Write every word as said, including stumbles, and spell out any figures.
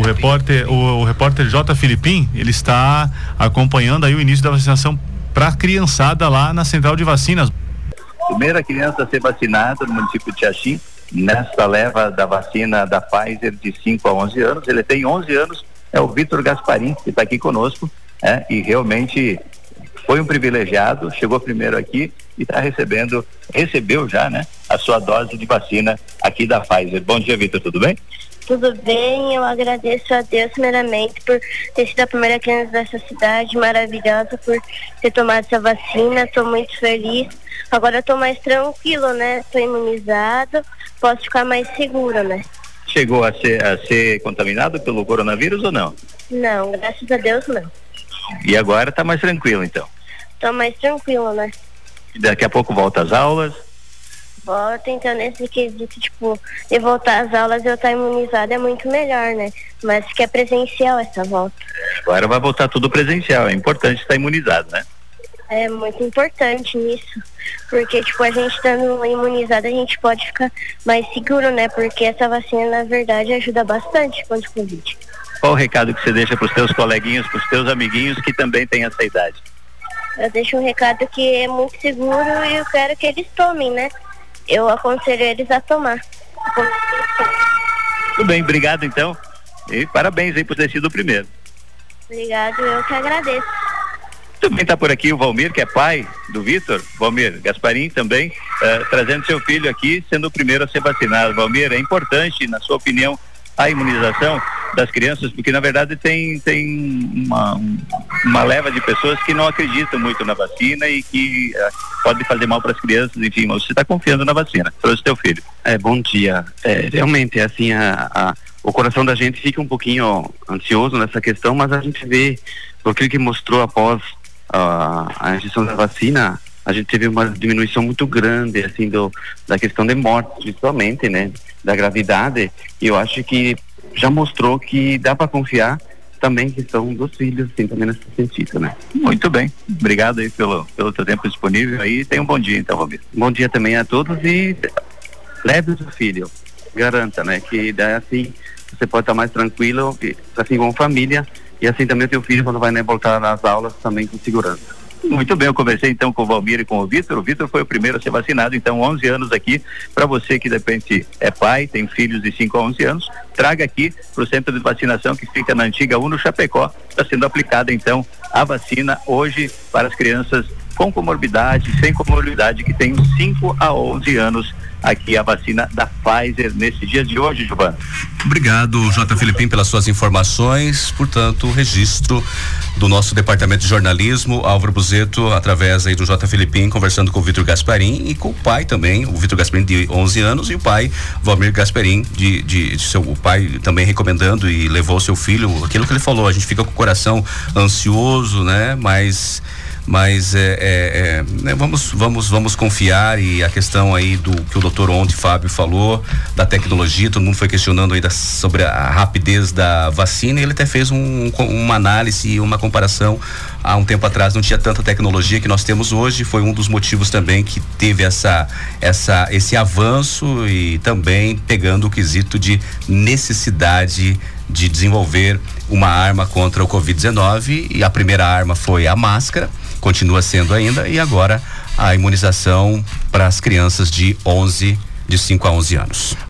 repórter, o, o repórter J. Filipim, ele está acompanhando aí o início da vacinação para a criançada lá na central de vacinas. Primeira criança a ser vacinada no município de Xaxim, nesta leva da vacina da Pfizer de cinco a onze anos. Ele tem onze anos, é o Vitor Gasparim, que está aqui conosco, é, e realmente foi um privilegiado, chegou primeiro aqui e está recebendo, recebeu já, né, a sua dose de vacina aqui da Pfizer. Bom dia, Vitor, tudo bem? Tudo bem, eu agradeço a Deus primeiramente por ter sido a primeira criança dessa cidade maravilhosa, por ter tomado essa vacina. Estou muito feliz. Agora eu estou mais tranquilo, né? Estou imunizado, posso ficar mais seguro, né? Chegou a ser, a ser contaminado pelo coronavírus ou não? Não, graças a Deus não. E agora está mais tranquilo, então? Estou mais tranquilo, né? E daqui a pouco volta às aulas? Volta, então nesse quesito, tipo, de voltar às aulas eu estar imunizado é muito melhor, né? Mas que é presencial essa volta. Agora vai voltar tudo presencial, é importante estar imunizado, né? É muito importante nisso, porque tipo, a gente estando imunizado a gente pode ficar mais seguro, né? Porque essa vacina na verdade ajuda bastante contra o Covid. Qual o recado que você deixa para os teus coleguinhas, para os teus amiguinhos que também têm essa idade? Eu deixo um recado que é muito seguro e eu quero que eles tomem, né? Eu aconselho eles a tomar. Tudo bem, obrigado então. E parabéns aí por ter sido o primeiro. Obrigado, eu que agradeço. Também está por aqui o Valmir, que é pai do Vitor, Valmir Gasparim também, uh, trazendo seu filho aqui, sendo o primeiro a ser vacinado. Valmir, é importante, na sua opinião, a imunização das crianças, porque na verdade tem, tem uma, uma leva de pessoas que não acreditam muito na vacina e que uh, pode fazer mal para as crianças, enfim, mas você está confiando na vacina, trouxe teu filho. É, bom dia. É, realmente, assim, a, a, o coração da gente fica um pouquinho ansioso nessa questão, mas a gente vê, por aquilo que mostrou após a, a injeção da vacina, a gente teve uma diminuição muito grande, assim, do, da questão de morte, principalmente, né, da gravidade, e eu acho que já mostrou que dá para confiar também que são dos filhos, assim, também nesse sentido, né. Muito bem, obrigado aí pelo, pelo teu tempo disponível aí, tenha um bom dia então, Roberto. Bom dia também a todos e leve o seu filho, garanta, né, que daí assim você pode estar mais tranquilo, assim, com família, e assim também o teu filho quando vai, né, voltar nas aulas também com segurança. Muito bem, eu conversei então com o Valmir e com o Vitor. O Vitor foi o primeiro a ser vacinado, então onze anos aqui. Para você que de repente é pai, tem filhos de cinco a onze anos, traga aqui para o centro de vacinação que fica na antiga Uno Chapecó. Está sendo aplicada então a vacina hoje para as crianças com comorbidade, sem comorbidade, que tem cinco a onze anos. Aqui a vacina da Pfizer nesse dia de hoje, Giovana. Obrigado, J. Filipim, pelas suas informações. Portanto, o registro do nosso departamento de jornalismo, Álvaro Buzeto, através aí do J. Filipim, conversando com o Vitor Gasparim e com o pai também, o Vitor Gasparim de onze anos e o pai, Valmir Gasparim, de, de, de seu o pai também recomendando e levou seu filho, aquilo que ele falou, a gente fica com o coração ansioso, né? Mas mas é, é, é, né, vamos, vamos, vamos confiar, e a questão aí do que o doutor ontem, Fábio, falou, da tecnologia, todo mundo foi questionando aí da, sobre a rapidez da vacina, e ele até fez um, uma análise e uma comparação. Há um tempo atrás não tinha tanta tecnologia que nós temos hoje, foi um dos motivos também que teve essa, essa, esse avanço, e também pegando o quesito de necessidade de desenvolver uma arma contra o covid dezenove, e a primeira arma foi a máscara, continua sendo ainda, e agora a imunização para as crianças de onze, de cinco a onze anos.